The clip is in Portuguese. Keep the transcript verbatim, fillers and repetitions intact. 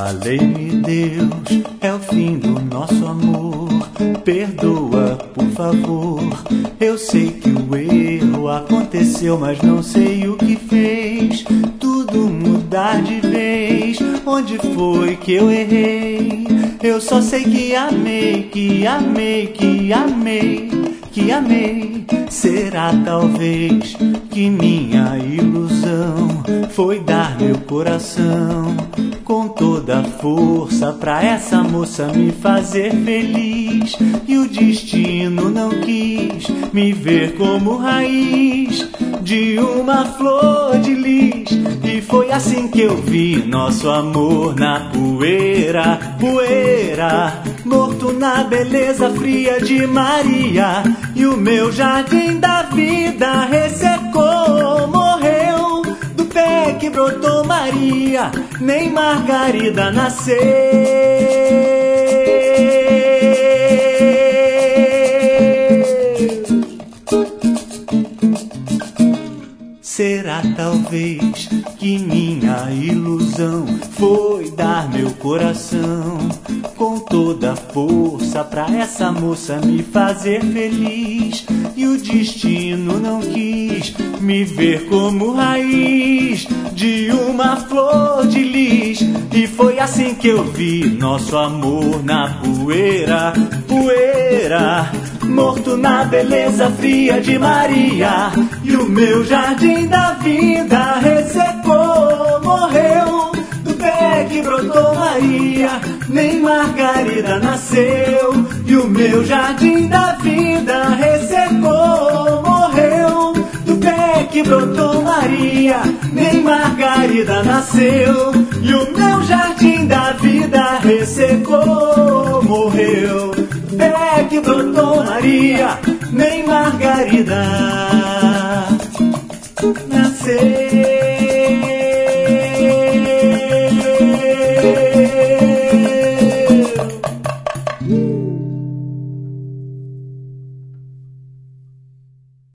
Falei-me, Deus, é o fim do nosso amor. Perdoa, por favor. Eu sei que o erro aconteceu, mas não sei o que fez tudo mudar de vez. Onde foi que eu errei? Eu só sei que amei, que amei, que amei, que amei. Será talvez que minha ilusão foi dar meu coração com toda a força pra essa moça me fazer feliz. E o destino não quis me ver como raiz de uma flor de lis. E foi assim que eu vi nosso amor na poeira, poeira, morto na beleza fria de Maria. E o meu jardim da vida ressecou, morreu. Do pé que brotou Maria, nem Margarida nasceu. Será talvez que minha ilusão foi dar meu coração com toda a força pra essa moça me fazer feliz. E o destino não quis me ver como raiz de uma flor de lis. E foi assim que eu vi nosso amor na poeira, poeira, morto na beleza fria de Maria. E o meu jardim da vida ressecou, morreu. Do pé que brotou Maria, nem Margarida nasceu. E o meu jardim da vida ressecou, morreu. Do pé que brotou Maria, nem Margarida nasceu. E o meu jardim da vida ressecou, morreu. Do pé que brotou Maria, nem Margarida nasceu.